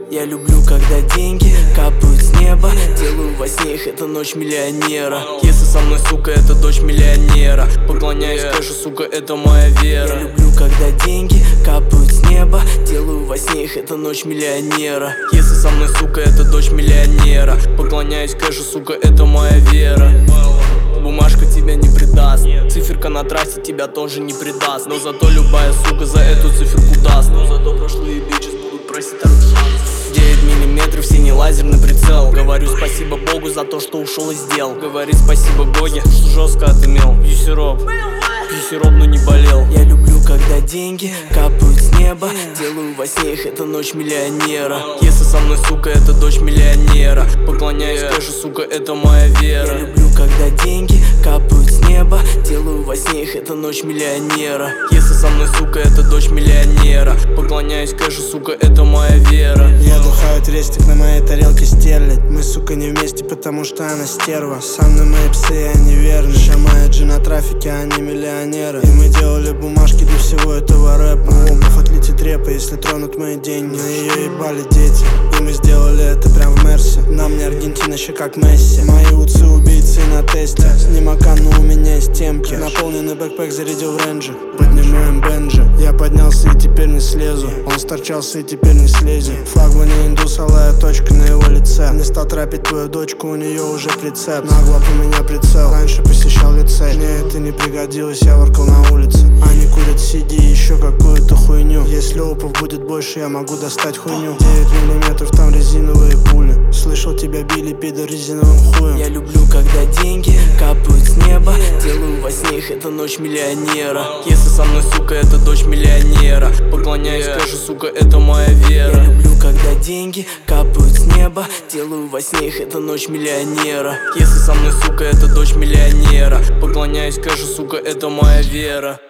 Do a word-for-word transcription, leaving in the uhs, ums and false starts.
Я люблю, когда деньги капают с неба. Делаю во сне их, это ночь миллионера. Если со мной, сука, это дочь миллионера. Поклоняюсь кэшу, сука, это моя вера. Я люблю, когда деньги капают с неба. Делаю во сне их, это ночь миллионера. Если со мной, сука, это дочь миллионера. Поклоняюсь кэшу, сука, это моя вера. Бумажка тебя не предаст, циферка на трассе тебя тоже не предаст. Но зато любая сука за эту циферку даст. Но зато прошлые бичес будут просить от шанс. девять миллиметров, синий лазерный прицел. Говорю спасибо Богу за то, что ушел из дел. Говорит спасибо Боге, что жестко отымел. Пью сироп, пью сироп, но не болел. Я люблю, когда деньги капают с неба. Делаю во сне их, это ночь миллионера. Если со мной, сука, это дочь миллионера. Поклоняюсь кэшу, сука, это моя вера. Я люблю, когда деньги капают с неба. Делаю во сне их, это ночь миллионера. Если со мной, сука, это дочь миллионера. Поклоняюсь кэшу, сука, это моя вера. Я духаю крестик на моей тарелке стерлядь. Мы, сука, не вместе, потому что она стерва. Со мной мои псы, они верны. Моя джи на трафике, они миллионеры. И мы делали бумажки для всего этого рэпа. Обувь отлетит репа, если тронут мои деньги. На ее ебали дети, и мы сделали это прям в Мерсе. На мне Аргентина еще как Месси. Мои уцы убийцы на тесте. Снимака, но у меня есть темки. Наполненный бэкпэк зарядил в рейнджи. Поднимаем бенджи. Я поднялся и теперь не слезу. Он сторчался и теперь не слезет. Флагмане индус, алая точка на его лице. Не стал трапить твою дочку, у нее уже прицеп. Нагло у меня прицел, раньше посещал лицей. Мне это не пригодилось, я воркал на улице. Они курят сиди и еще какую-то хуйню. Если опов будет больше, я могу достать хуйню. девять миллиметров, там резиновые пули. Слышал, тебя били, пидор, резиновым хуем. Я люблю, когда деньги капают с неба. Делаю во сне их, это ночь миллионера. Если со мной, сука, это дочь миллионера. Поклоняюсь кэшу, сука, это моя вера. Я люблю, когда деньги капают с неба. Делаю во сне их, это ночь миллионера. Если со мной, сука, это дочь миллионера. Поклоняюсь кэшу, сука, это моя вера.